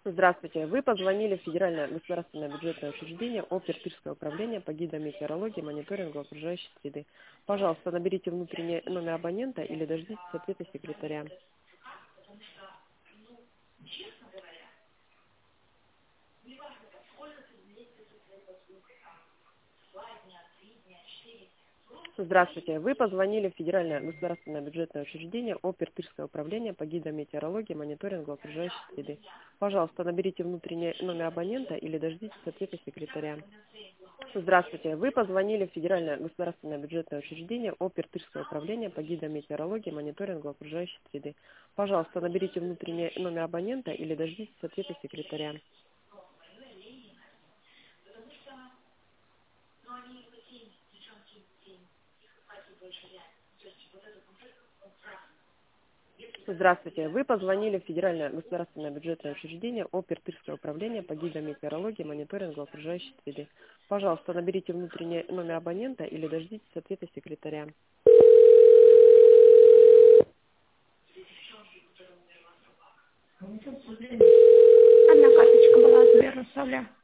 Здравствуйте. Вы позвонили в Федеральное государственное бюджетное учреждение Оптирское управление по гидрометеорологии и мониторингу окружающей среды. Пожалуйста, наберите внутренний номер абонента или дождитесь ответа секретаря. Здравствуйте. Вы позвонили в Федеральное государственное бюджетное учреждение Оптирское управление по гидрометеорологии и мониторингу окружающей среды. Пожалуйста, наберите внутренний номер абонента или дождитесь ответа секретаря. Здравствуйте. Вы позвонили в Федеральное государственное бюджетное учреждение Оптирское управление по гидрометеорологии и мониторингу окружающей среды. Пожалуйста, наберите внутренний номер абонента или дождитесь ответа секретаря. Здравствуйте. Вы позвонили в Федеральное государственное бюджетное учреждение Оптирское управление по гидрометеорологии и мониторингу окружающей среды. Пожалуйста, наберите внутренний номер абонента или дождитесь ответа секретаря. Одна карточка была от Ярославля.